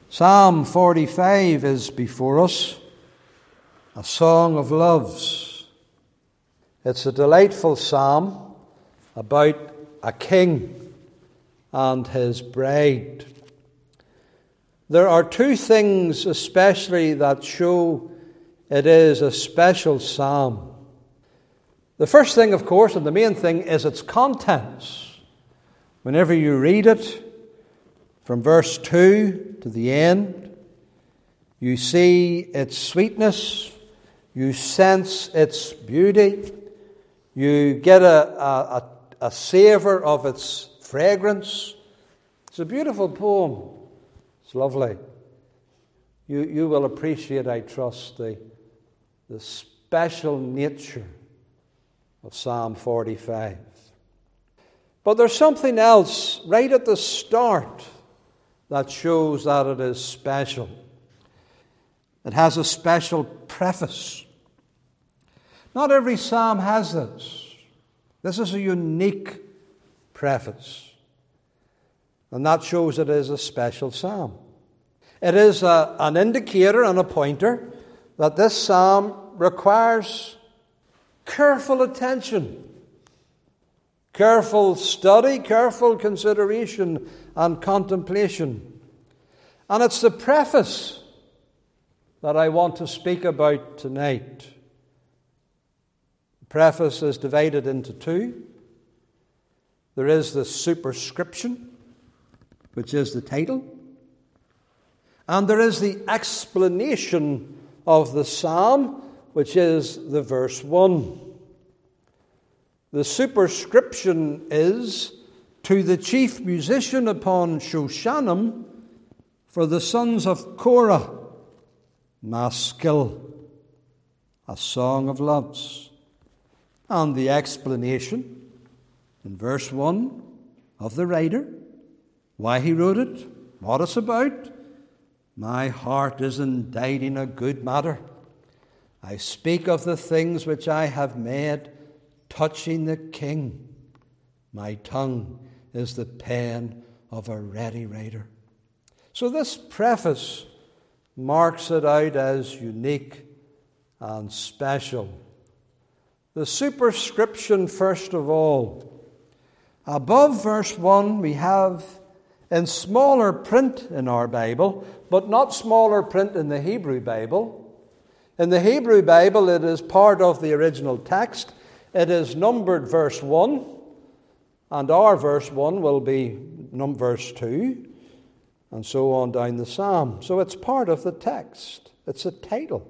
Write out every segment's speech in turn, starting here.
Psalm 45 is before us, a song of loves. It's a delightful psalm about a king and his bride. There are two things especially that show it is a special psalm. The first thing, of course, and the main thing, is its contents. Whenever you read it, from verse 2 to the end, you see its sweetness, you sense its beauty, you get a savour of its fragrance. It's a beautiful poem. It's lovely. You will appreciate, I trust, the special nature of Psalm 45. But there's something else right at the start that shows that it is special. It has a special preface. Not every psalm has this. This is a unique preface. And that shows it is a special psalm. It is an indicator and a pointer that this psalm requires careful attention, careful study, careful consideration and contemplation. And it's the preface that I want to speak about tonight. The preface is divided into two. There is the superscription, which is the title, and there is the explanation of the psalm, which is the verse 1. The superscription is, "To the chief musician upon Shoshanim, for the sons of Korah, Maskil, a song of loves." And the explanation in verse 1 of the writer, why he wrote it, what it's about. "My heart is inditing a good matter. I speak of the things which I have made touching the king. My tongue is the pen of a ready writer." So this preface marks it out as unique and special. The superscription, first of all. Above verse 1, we have in smaller print in our Bible, but not smaller print in the Hebrew Bible. In the Hebrew Bible, it is part of the original text. It is numbered verse 1, and our verse 1 will be verse 2, and so on down the psalm. So it's part of the text. It's a title.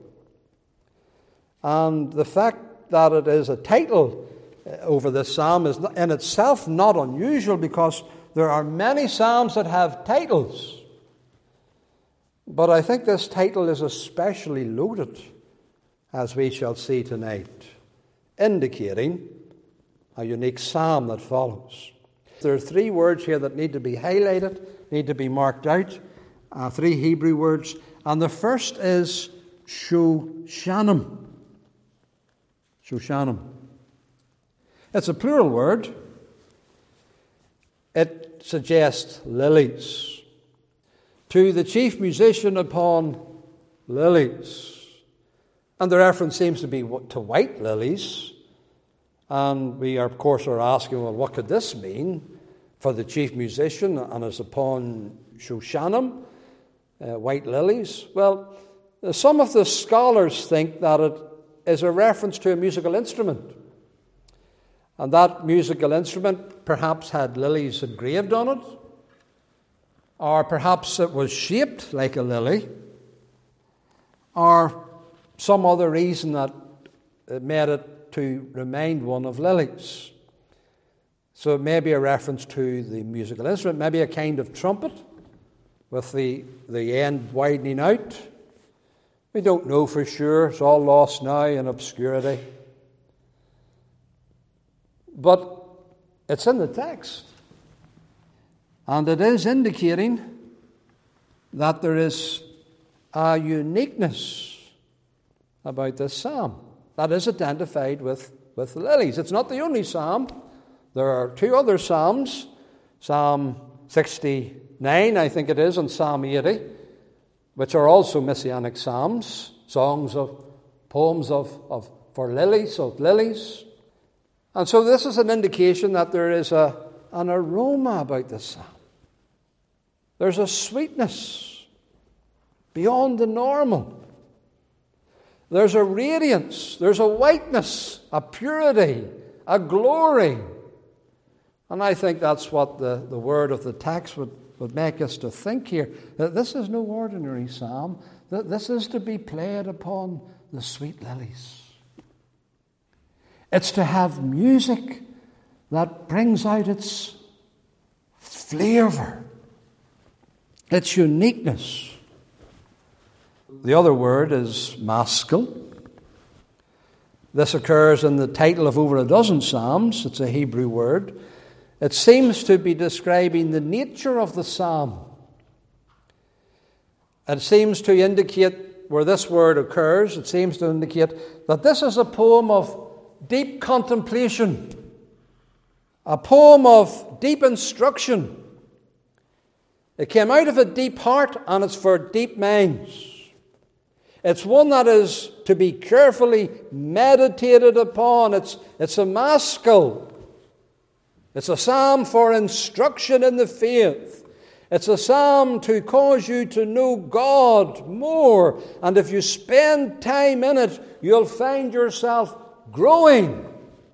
And the fact that it is a title over this psalm is in itself not unusual, because there are many psalms that have titles. But I think this title is especially loaded, as we shall see tonight, indicating a unique psalm that follows. There are three words here that need to be highlighted, need to be marked out, three Hebrew words. And the first is Shoshanim. Shoshanim. It's a plural word. It suggests lilies. "To the chief musician upon lilies." And the reference seems to be to white lilies. And we, of course, are asking, well, what could this mean for the chief musician and is upon Shoshanim, white lilies? Well, some of the scholars think that it is a reference to a musical instrument. And that musical instrument perhaps had lilies engraved on it, or perhaps it was shaped like a lily, or some other reason that it made it to remind one of lilies. So it may be a reference to the musical instrument, maybe a kind of trumpet with the end widening out. We don't know for sure. It's all lost now in obscurity. But it's in the text. And it is indicating that there is a uniqueness about this psalm that is identified with lilies. It's not the only psalm. There are two other psalms, Psalm 69, I think it is, and Psalm 80, which are also messianic psalms, songs of poems for lilies, of lilies. And so this is an indication that there is an aroma about this psalm. There's a sweetness beyond the normal. There's a radiance, there's a whiteness, a purity, a glory. And I think that's what the word of the text would make us to think here, that this is no ordinary psalm, that this is to be played upon the sweet lilies. It's to have music that brings out its flavor, its uniqueness. The other word is maskil. This occurs in the title of over a dozen psalms. It's a Hebrew word. It seems to be describing the nature of the psalm. It seems to indicate where this word occurs. It seems to indicate that this is a poem of deep contemplation, a poem of deep instruction. It came out of a deep heart, and it's for deep minds. It's one that is to be carefully meditated upon. It's a maskil. It's a psalm for instruction in the faith. It's a psalm to cause you to know God more. And if you spend time in it, you'll find yourself growing.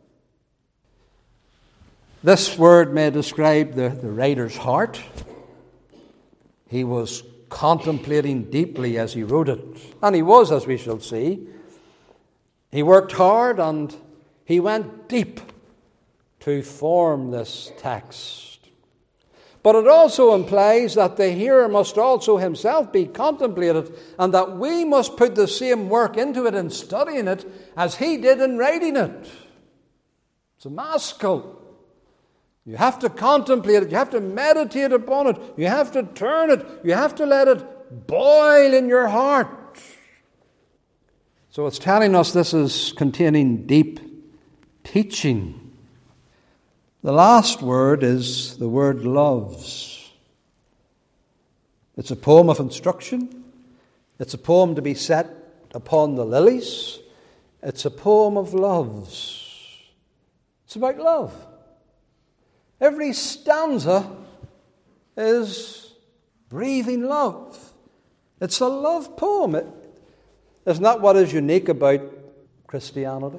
This word may describe the writer's heart. He was contemplating deeply as he wrote it. And he was, as we shall see. He worked hard and he went deep to form this text. But it also implies that the hearer must also himself be contemplated, and that we must put the same work into it in studying it as he did in writing it. It's a maskil. You have to contemplate it. You have to meditate upon it. You have to turn it. You have to let it boil in your heart. So it's telling us this is containing deep teaching. The last word is the word loves. It's a poem of instruction. It's a poem to be set upon the lilies. It's a poem of loves. It's about love. Every stanza is breathing love. It's a love poem. Isn't that what is unique about Christianity?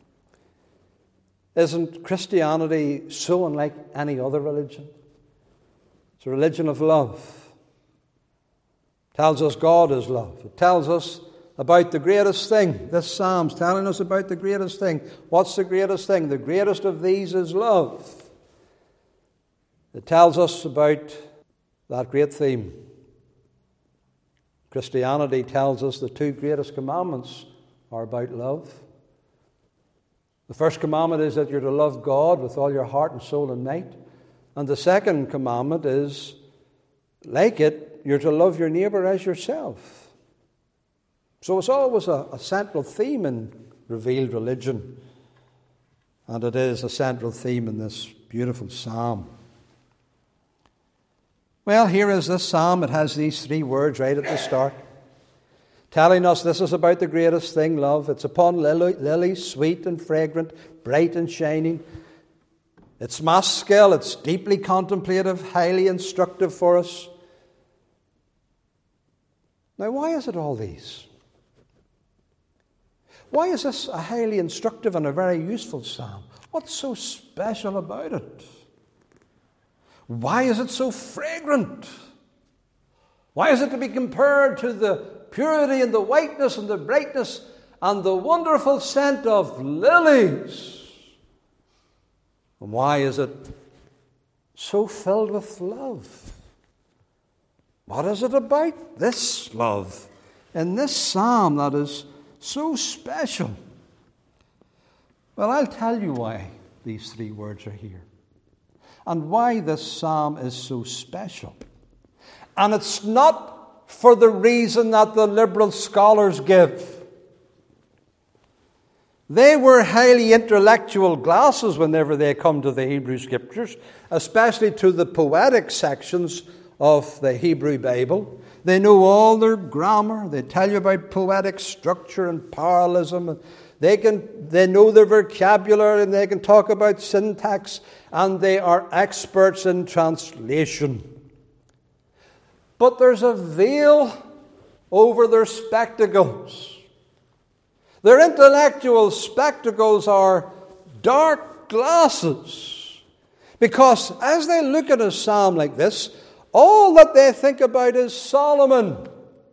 Isn't Christianity so unlike any other religion? It's a religion of love. It tells us God is love. It tells us about the greatest thing. This psalm's telling us about the greatest thing. What's the greatest thing? The greatest of these is love. It tells us about that great theme. Christianity tells us the two greatest commandments are about love. The first commandment is that you're to love God with all your heart and soul and might. And the second commandment is, like it, you're to love your neighbour as yourself. So it's always a central theme in revealed religion. And it is a central theme in this beautiful psalm. Well, here is this psalm. It has these three words right at the start, telling us this is about the greatest thing, love. It's upon lilies, sweet and fragrant, bright and shining. It's maskil, it's deeply contemplative, highly instructive for us. Now, why is it all these? Why is this a highly instructive and a very useful psalm? What's so special about it? Why is it so fragrant? Why is it to be compared to the purity and the whiteness and the brightness and the wonderful scent of lilies? And why is it so filled with love? What is it about this love in this psalm that is so special? Well, I'll tell you why these three words are here and why this psalm is so special. And it's not for the reason that the liberal scholars give. They wear highly intellectual glasses whenever they come to the Hebrew Scriptures, especially to the poetic sections of the Hebrew Bible. They know all their grammar. They tell you about poetic structure and parallelism. They know their vocabulary, and they can talk about syntax, and they are experts in translation. But there's a veil over their spectacles. Their intellectual spectacles are dark glasses, because as they look at a psalm like this, all that they think about is Solomon.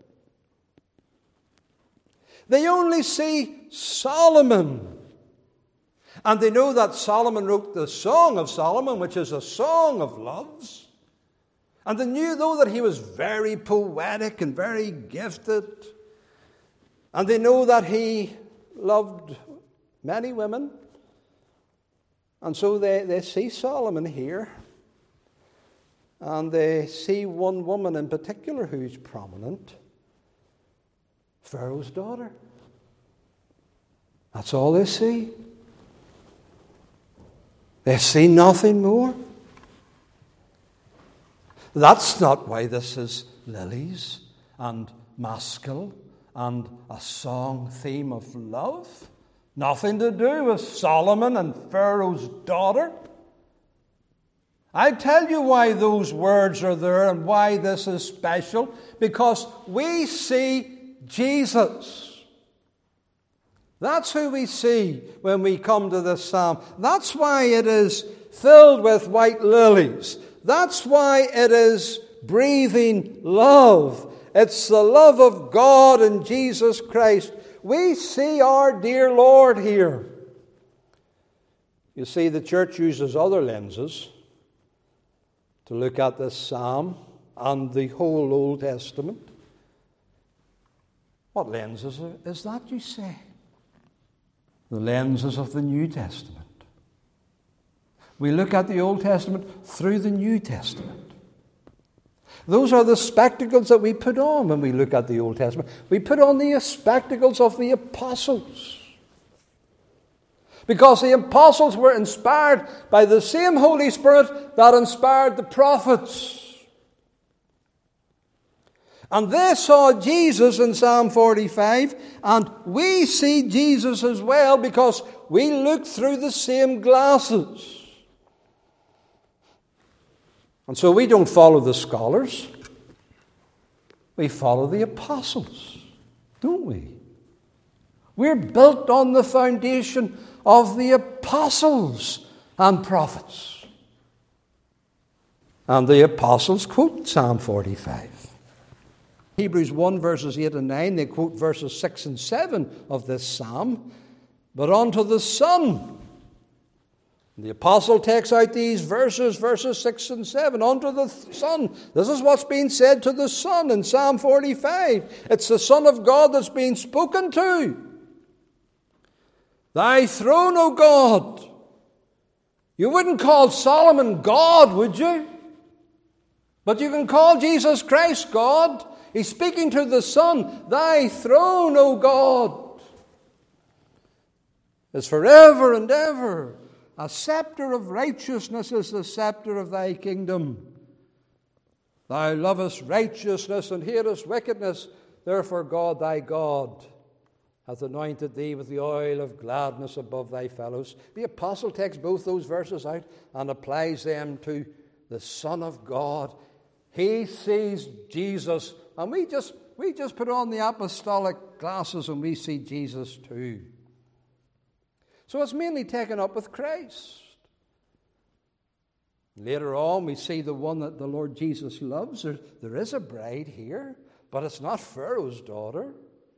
They only see Solomon. And they know that Solomon wrote the Song of Solomon, which is a song of loves. And they know that he was very poetic and very gifted. And they know that he loved many women. And so they see Solomon here. And they see one woman in particular who's prominent. Pharaoh's daughter. That's all they see. They see nothing more. That's not why this is lilies and maskil and a song theme of love. Nothing to do with Solomon and Pharaoh's daughter. I tell you why those words are there and why this is special. Because we see Jesus. That's who we see when we come to this psalm. That's why it is filled with white lilies. That's why it is breathing love. It's the love of God in Jesus Christ. We see our dear Lord here. You see, the church uses other lenses to look at this psalm and the whole Old Testament. What lenses is that, you say? The lenses of the New Testament. We look at the Old Testament through the New Testament. Those are the spectacles that we put on when we look at the Old Testament. We put on the spectacles of the apostles. Because the apostles were inspired by the same Holy Spirit that inspired the prophets. And they saw Jesus in Psalm 45, and we see Jesus as well because we look through the same glasses. And so we don't follow the scholars. We follow the apostles, don't we? We're built on the foundation of the apostles and prophets. And the apostles quote Psalm 45. Hebrews 1 verses 8 and 9, they quote verses 6 and 7 of this psalm. But unto the Son. The apostle takes out these verses 6 and 7. Unto the Son. This is what's being said to the Son in Psalm 45. It's the Son of God that's being spoken to. Thy throne, O God. You wouldn't call Solomon God, would you? But you can call Jesus Christ God. He's speaking to the Son. Thy throne, O God, is forever and ever. A scepter of righteousness is the scepter of thy kingdom. Thou lovest righteousness and hatest wickedness. Therefore God, thy God, hath anointed thee with the oil of gladness above thy fellows. The apostle takes both those verses out and applies them to the Son of God. He sees Jesus, and we just put on the apostolic glasses and we see Jesus too. So it's mainly taken up with Christ. Later on, we see the one that the Lord Jesus loves. There is a bride here, but it's not Pharaoh's daughter.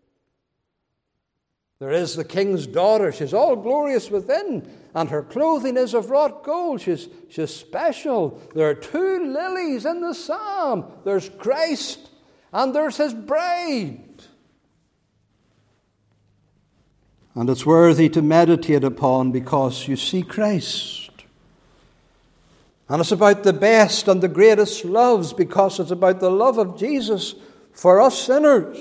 There is the king's daughter. She's all glorious within, and her clothing is of wrought gold. She's special. There are two lilies in the psalm. There's Christ, and there's his bride. And it's worthy to meditate upon because you see Christ. And it's about the best and the greatest loves because it's about the love of Jesus for us sinners.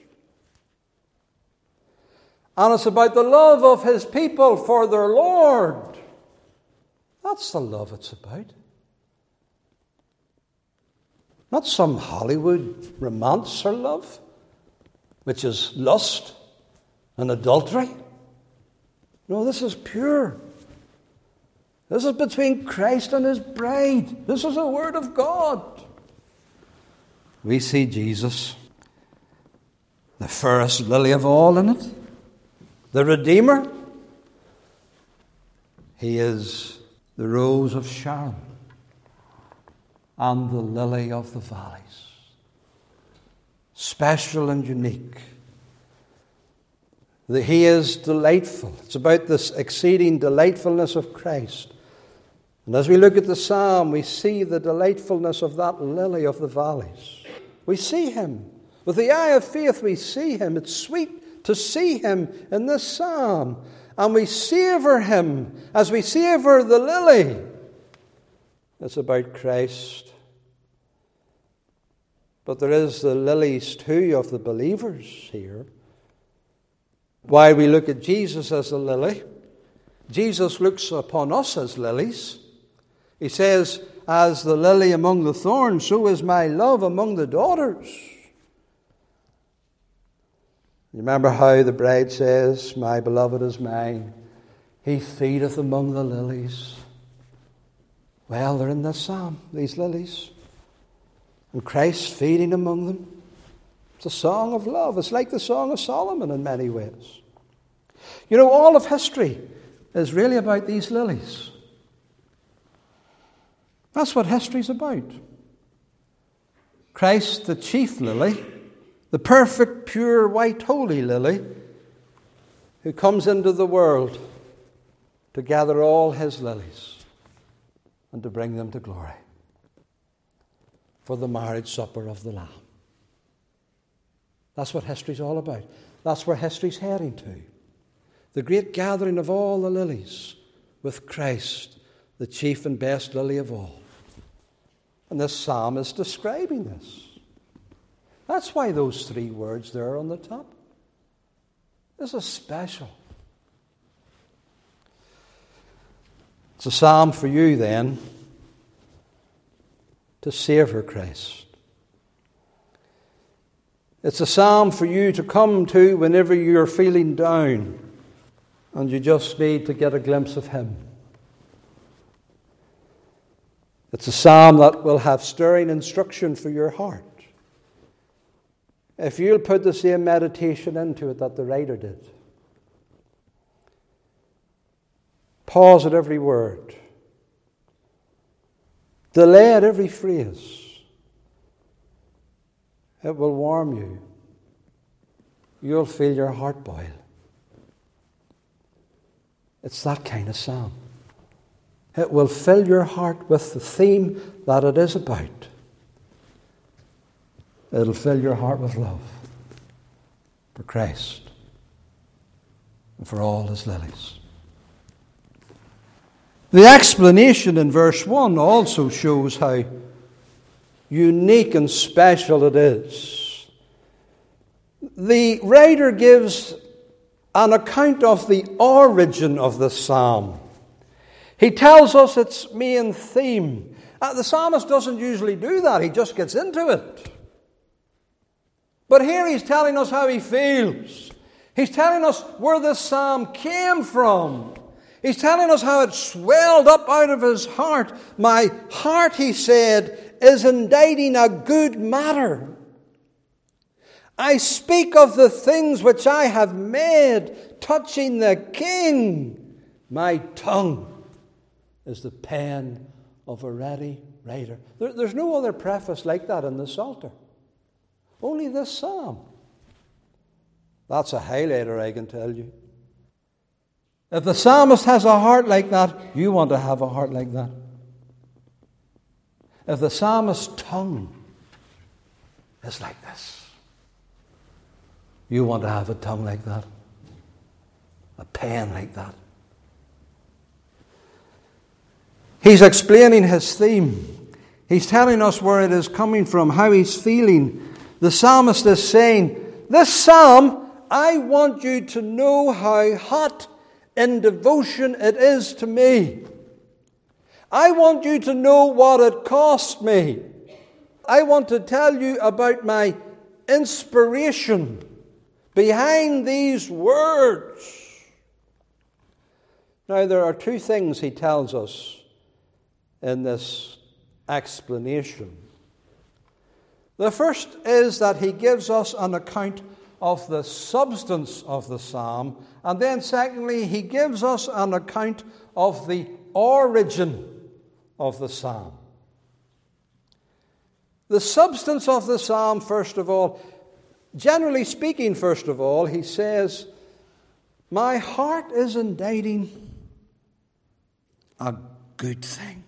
And it's about the love of his people for their Lord. That's the love it's about. Not some Hollywood romance or love, which is lust and adultery. No, this is pure. This is between Christ and his bride. This is the Word of God. We see Jesus, the fairest lily of all in it, the Redeemer. He is the rose of Sharon and the lily of the valleys. Special and unique. He is delightful. It's about this exceeding delightfulness of Christ. And as we look at the psalm, we see the delightfulness of that lily of the valleys. We see him. With the eye of faith, we see him. It's sweet to see him in this psalm. And we savor him as we savor the lily. It's about Christ. But there is the lilies too of the believers here. While we look at Jesus as a lily, Jesus looks upon us as lilies. He says, as the lily among the thorns, so is my love among the daughters. You remember how the bride says, my beloved is mine. He feedeth among the lilies. Well, they're in this psalm, these lilies. And Christ feeding among them. It's a song of love. It's like the Song of Solomon in many ways. You know, all of history is really about these lilies. That's what history's about. Christ, the chief lily, the perfect, pure, white, holy lily, who comes into the world to gather all his lilies and to bring them to glory for the marriage supper of the Lamb. That's what history's all about. That's where history's heading to. The great gathering of all the lilies with Christ, the chief and best lily of all. And this psalm is describing this. That's why those three words there on the top. This is special. It's a psalm for you then to savor Christ. It's a psalm for you to come to whenever you're feeling down and you just need to get a glimpse of him. It's a psalm that will have stirring instruction for your heart. If you'll put the same meditation into it that the writer did. Pause at every word. Delay at every phrase. It will warm you. You'll feel your heart boil. It's that kind of psalm. It will fill your heart with the theme that it is about. It'll fill your heart with love for Christ and for all his lilies. The explanation in verse 1 also shows how unique and special it is. The writer gives an account of the origin of the psalm. He tells us its main theme. The psalmist doesn't usually do that. He just gets into it. But here he's telling us how he feels. He's telling us where this psalm came from. He's telling us how it swelled up out of his heart. My heart, he said, is inditing a good matter. I speak of the things which I have made, touching the King. My tongue is the pen of a ready writer. There's no other preface like that in the Psalter. Only this psalm. That's a highlighter, I can tell you. If the psalmist has a heart like that, you want to have a heart like that. If the psalmist's tongue is like this, you want to have a tongue like that, a pen like that. He's explaining his theme. He's telling us where it is coming from, how he's feeling. The psalmist is saying, this psalm, I want you to know how hot in devotion it is to me. I want you to know what it cost me. I want to tell you about my inspiration behind these words. Now, there are two things he tells us in this explanation. The first is that he gives us an account of the substance of the psalm, and then secondly, he gives us an account of the origin of the psalm. The substance of the psalm, first of all, generally speaking, first of all, he says, my heart is inditing a good thing.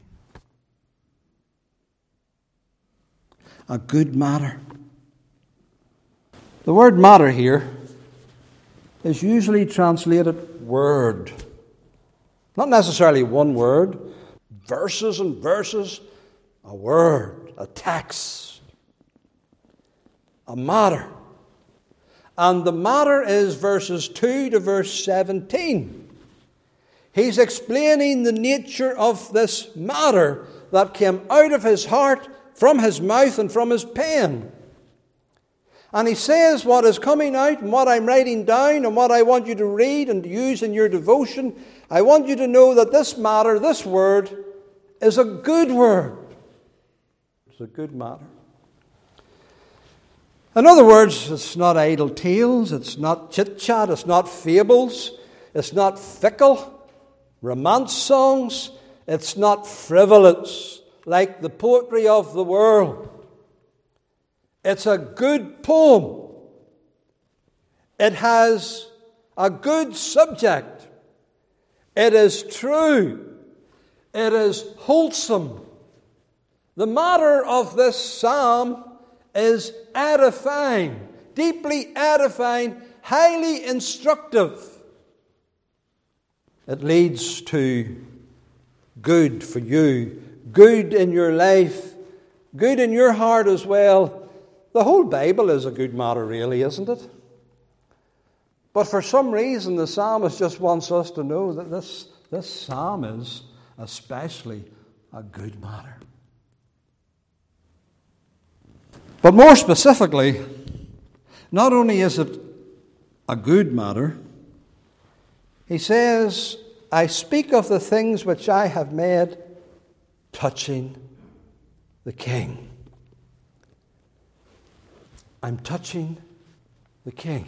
A good matter. The word matter here is usually translated word. Not necessarily one word, verses and verses, a word, a text, a matter. And the matter is verses 2 to verse 17. He's explaining the nature of this matter that came out of his heart, from his mouth and from his pen. And he says what is coming out and what I'm writing down and what I want you to read and use in your devotion, I want you to know that this matter, this word, is a good word. It's a good matter. In other words, it's not idle tales, it's not chit-chat, it's not fables, it's not fickle romance songs, it's not frivolous like the poetry of the world. It's a good poem. It has a good subject. It is true. It is wholesome. The matter of this psalm is edifying, deeply edifying, highly instructive. It leads to good for you, good in your life, good in your heart as well. The whole Bible is a good matter, really, isn't it? But for some reason, the psalmist just wants us to know that this psalm is especially a good matter. But more specifically, not only is it a good matter, he says, I speak of the things which I have made touching the King. I'm touching the King.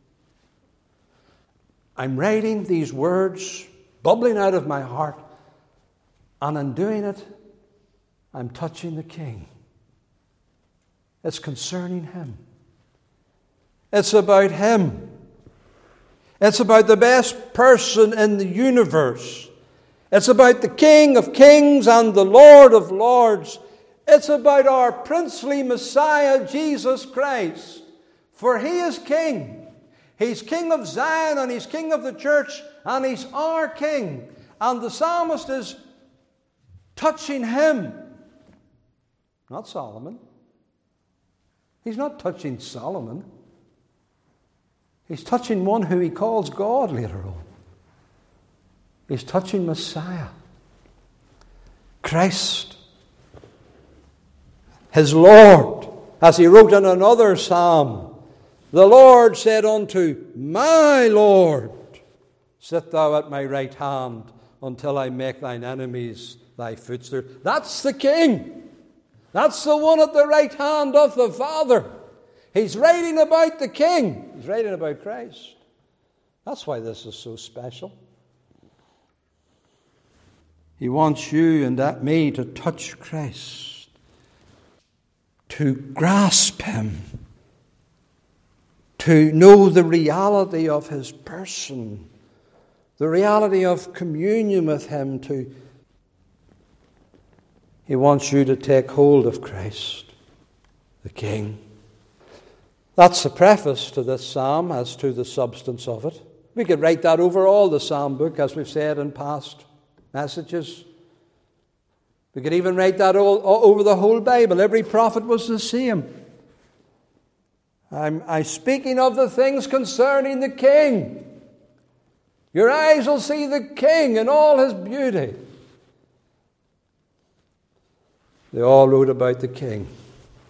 I'm writing these words bubbling out of my heart, and in doing it, I'm touching the King. It's concerning Him. It's about Him. It's about the best person in the universe. It's about the King of Kings and the Lord of Lords. It's about our princely Messiah, Jesus Christ. For He is King. He's King of Zion, and He's King of the church, and He's our King. And the psalmist is touching Him, not Solomon. He's not touching Solomon. He's touching one who he calls God later on. He's touching Messiah, Christ, His Lord. As he wrote in another psalm, the Lord said unto my Lord, sit thou at my right hand until I make thine enemies thy footstool. That's the King. That's the one at the right hand of the Father. He's writing about the King. He's writing about Christ. That's why this is so special. He wants you and me to touch Christ, to grasp Him, to know the reality of His person, the reality of communion with Him. He wants you to take hold of Christ, the King. That's the preface to this psalm as to the substance of it. We could write that over all the psalm book, as we've said in past messages. We could even write that all over the whole Bible. Every prophet was the same. I'm speaking of the things concerning the King. Your eyes will see the King in all His beauty. They all wrote about the King.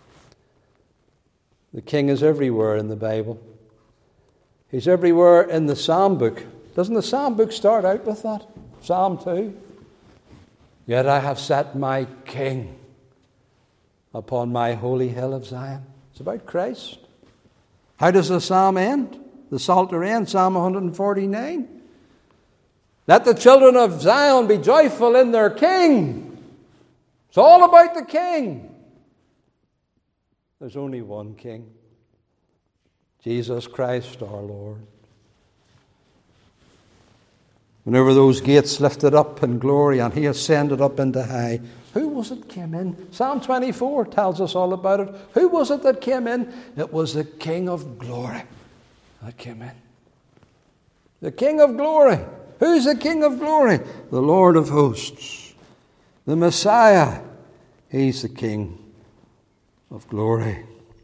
The King is everywhere in the Bible. He's everywhere in the Psalm book. Doesn't the Psalm book start out with that? Psalm 2. Yet I have set my King upon my holy hill of Zion. It's about Christ. How does the Psalm end? The Psalter ends, Psalm 149. Let the children of Zion be joyful in their King. It's all about the King. There's only one King. Jesus Christ our Lord. Whenever those gates lifted up in glory and he ascended up into high, who was it came in? Psalm 24 tells us all about it. Who was it that came in? It was the King of glory that came in. The King of glory. Who's the King of glory? The Lord of hosts. The Messiah. He's the King of glory.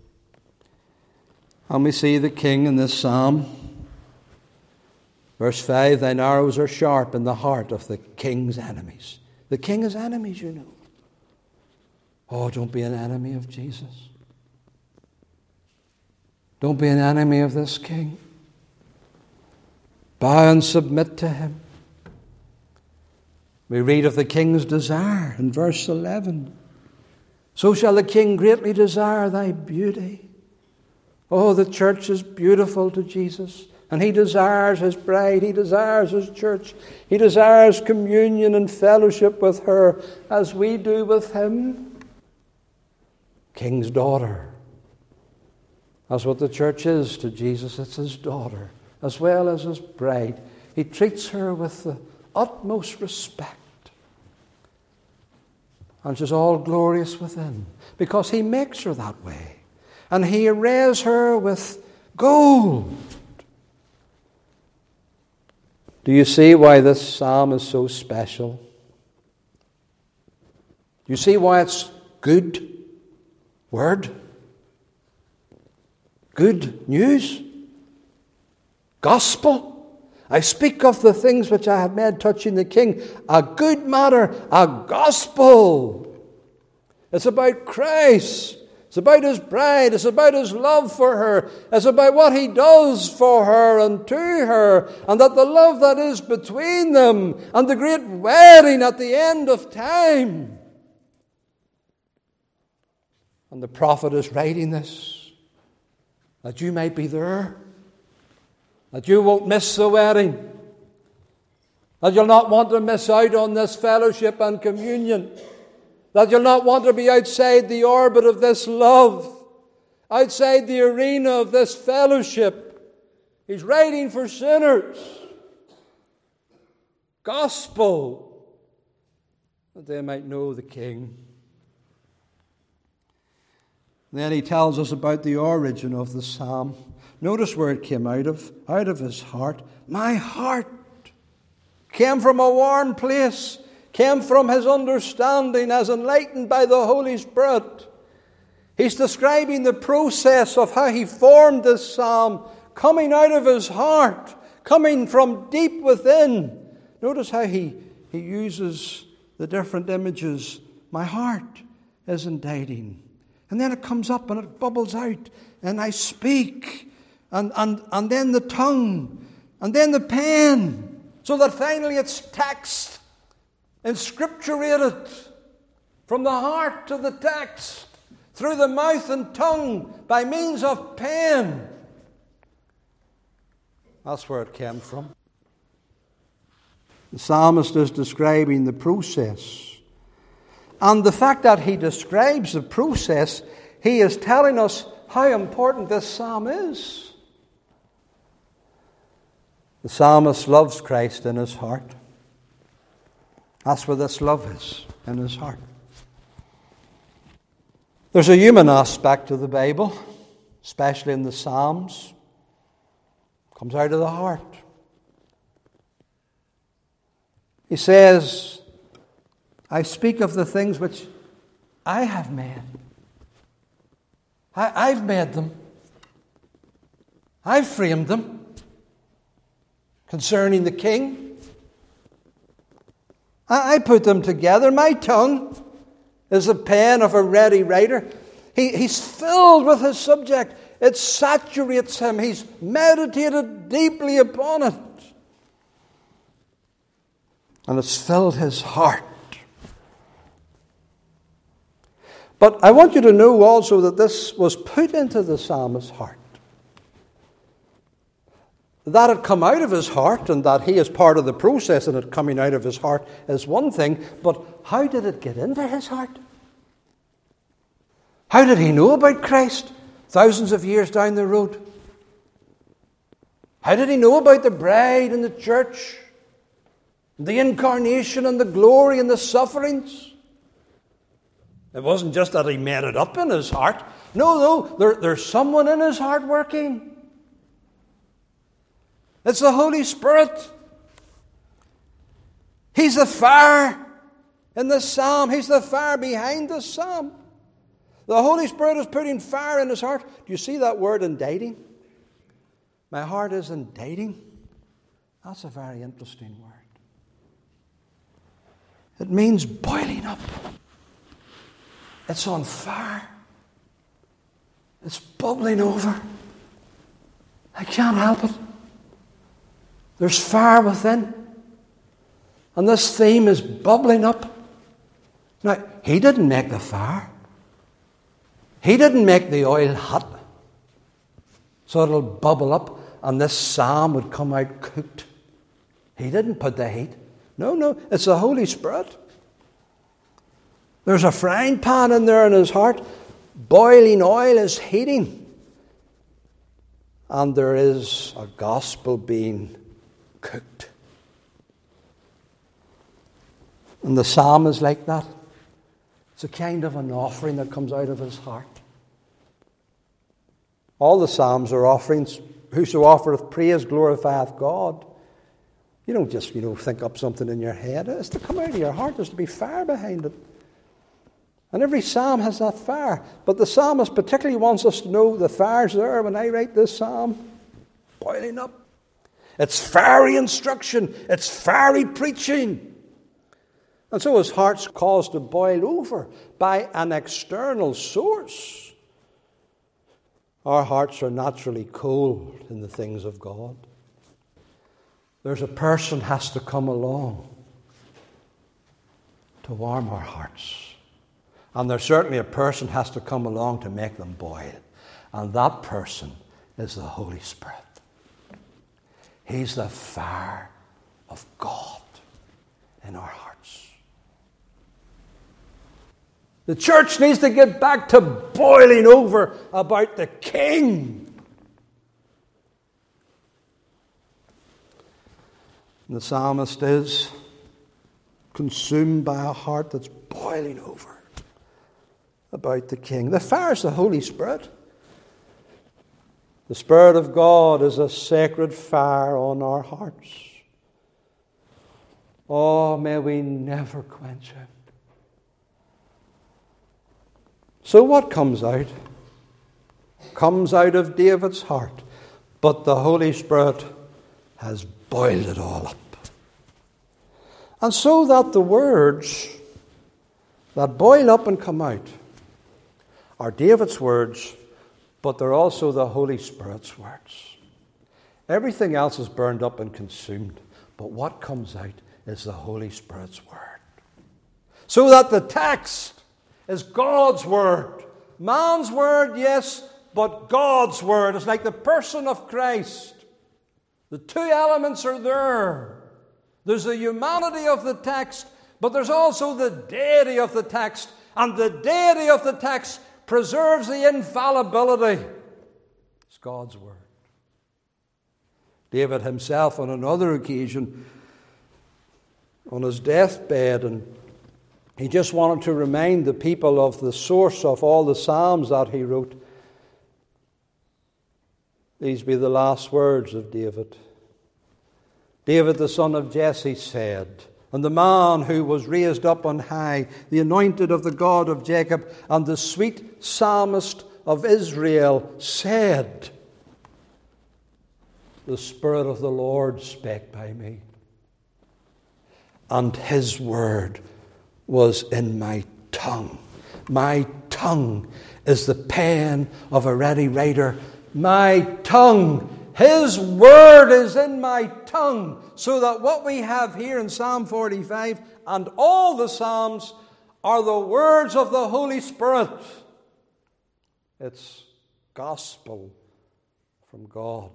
And we see the King in this psalm. Verse 5, thine arrows are sharp in the heart of the King's enemies. The King has enemies, you know. Oh, don't be an enemy of Jesus. Don't be an enemy of this King. Bow and submit to him. We read of the King's desire in verse 11. So shall the King greatly desire thy beauty. Oh, the church is beautiful to Jesus. And he desires his bride. He desires his church. He desires communion and fellowship with her as we do with him. King's daughter. That's what the church is to Jesus. It's his daughter as well as his bride. He treats her with the utmost respect. And she's all glorious within because he makes her that way. And he arrays her with gold. Do you see why this psalm is so special? Do you see why it's good word? Good news? Gospel? I speak of the things which I have made touching the King. A good matter, a gospel. It's about Christ. It's about his bride. It's about his love for her. It's about what he does for her and to her. And that the love that is between them and the great wedding at the end of time. And the prophet is writing this. That you might be there. That you won't miss the wedding. That you'll not want to miss out on this fellowship and communion. That you'll not want to be outside the orbit of this love, outside the arena of this fellowship. He's writing for sinners. Gospel, that they might know the King. Then he tells us about the origin of the psalm. Notice where it came out of his heart. My heart came from a warm place. Came from his understanding as enlightened by the Holy Spirit. He's describing the process of how he formed this psalm, coming out of his heart, coming from deep within. Notice how he uses the different images. My heart is inditing. And then it comes up and it bubbles out. And I speak. And then the tongue. And then the pen. So that finally it's text. Inscripturated from the heart to the text, through the mouth and tongue, by means of pen. That's where it came from. The psalmist is describing the process. And the fact that he describes the process, he is telling us how important this psalm is. The psalmist loves Christ in his heart. That's where this love is, in his heart. There's a human aspect to the Bible, especially in the Psalms. It comes out of the heart. He says, I speak of the things which I have made. I've made them. I've framed them. Concerning the King, I put them together. My tongue is the pen of a ready writer. He's filled with his subject. It saturates him. He's meditated deeply upon it. And it's filled his heart. But I want you to know also that this was put into the psalmist's heart. That it come out of his heart and that he is part of the process in it coming out of his heart is one thing, but how did it get into his heart? How did he know about Christ thousands of years down the road? How did he know about the bride and the church, the incarnation and the glory and the sufferings? It wasn't just that he made it up in his heart. No, there's someone in his heart working. It's the Holy Spirit. He's the fire in the psalm. He's the fire behind the psalm. The Holy Spirit is putting fire in his heart. Do you see that word inditing? My heart is inditing. That's a very interesting word. It means boiling up. It's on fire. It's bubbling over. I can't help it. There's fire within. And this theme is bubbling up. Now, he didn't make the fire. He didn't make the oil hot so it'll bubble up and this psalm would come out cooked. He didn't put the heat. No, it's the Holy Spirit. There's a frying pan in there in his heart. Boiling oil is heating. And there is a gospel being cooked. And the psalm is like that. It's a kind of an offering that comes out of his heart. All the psalms are offerings. Whoso offereth praise glorifieth God. You don't just, think up something in your head. It's to come out of your heart. There's to be fire behind it. And every psalm has that fire. But the psalmist particularly wants us to know the fire's there when I write this psalm. Boiling up. It's fiery instruction. It's fiery preaching. And so his heart's caused to boil over by an external source. Our hearts are naturally cold in the things of God. There's a person has to come along to warm our hearts. And there's certainly a person has to come along to make them boil. And that person is the Holy Spirit. He's the fire of God in our hearts. The church needs to get back to boiling over about the King. And the psalmist is consumed by a heart that's boiling over about the King. The fire is the Holy Spirit. The Spirit of God is a sacred fire on our hearts. Oh, may we never quench Him. So what comes out? Comes out of David's heart. But the Holy Spirit has boiled it all up. And so that the words that boil up and come out are David's words, but they're also the Holy Spirit's words. Everything else is burned up and consumed, but what comes out is the Holy Spirit's word. So that the text is God's word. Man's word, yes, but God's word. It's like the person of Christ. The two elements are there. There's the humanity of the text, but there's also the deity of the text. And the deity of the text preserves the infallibility. It's God's word. David himself on another occasion, on his deathbed, and he just wanted to remind the people of the source of all the Psalms that he wrote. These be the last words of David. David, the son of Jesse, said, and the man who was raised up on high, the anointed of the God of Jacob, and the sweet psalmist of Israel, said, the Spirit of the Lord spake by me, and His word was in my tongue. My tongue is the pen of a ready writer. My tongue, His word is in my tongue. So that what we have here in Psalm 45 and all the Psalms are the words of the Holy Spirit. It's gospel from God.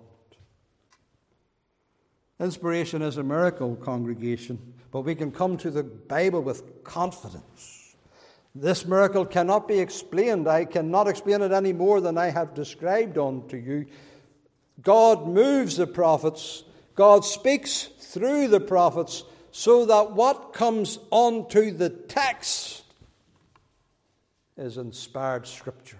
Inspiration is a miracle, congregation, but we can come to the Bible with confidence. This miracle cannot be explained. I cannot explain it any more than I have described unto you. God moves the prophets. God speaks through the prophets so that what comes onto the text is inspired Scripture.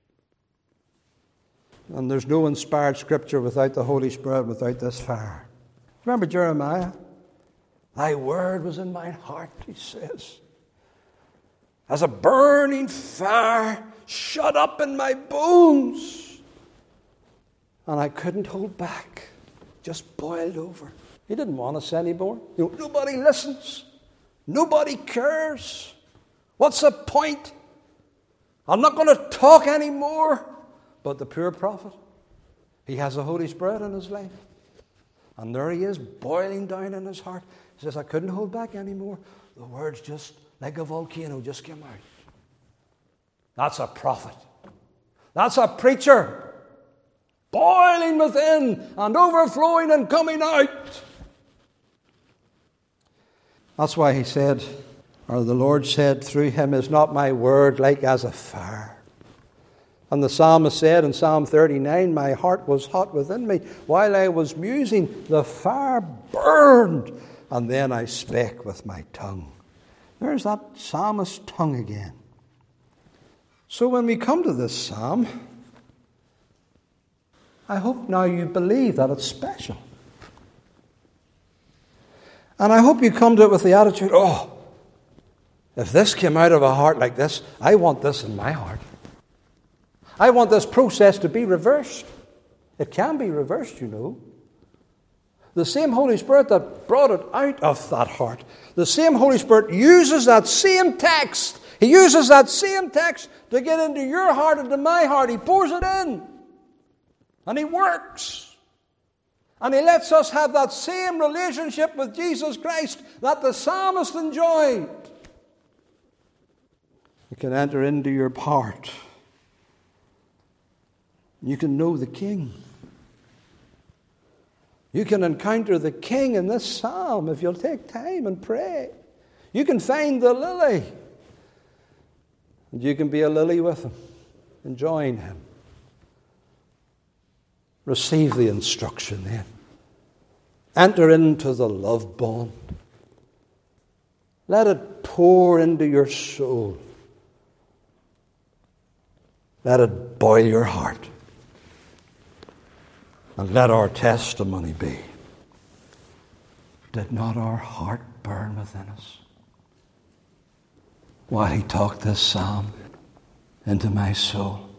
And there's no inspired Scripture without the Holy Spirit, without this fire. Remember Jeremiah? Thy word was in my heart, he says, as a burning fire shut up in my bones. And I couldn't hold back. Just boiled over. He didn't want us anymore. Nobody listens. Nobody cares. What's the point? I'm not going to talk anymore. But the pure prophet, he has the Holy Spirit in his life. And there he is, boiling down in his heart. He says, I couldn't hold back anymore. The words just, like a volcano, just came out. That's a prophet. That's a preacher. Boiling within and overflowing and coming out. That's why he said, or the Lord said through him, is not my word like as a fire? And the psalmist said in Psalm 39, my heart was hot within me. While I was musing, the fire burned, and then I spake with my tongue. There's that psalmist's tongue again. So when we come to this psalm, I hope now you believe that it's special. And I hope you come to it with the attitude, oh, if this came out of a heart like this, I want this in my heart. I want this process to be reversed. It can be reversed, you know. The same Holy Spirit that brought it out of that heart, the same Holy Spirit uses that same text. He uses that same text to get into your heart and to my heart. He pours it in. And He works. And He lets us have that same relationship with Jesus Christ that the psalmist enjoyed. He can enter into your heart. You can know the King. You can encounter the King in this psalm if you'll take time and pray. You can find the lily. And you can be a lily with Him, enjoying Him. Receive the instruction then. Enter into the love bond. Let it pour into your soul. Let it boil your heart. And let our testimony be, did not our heart burn within us while He talked this psalm into my soul?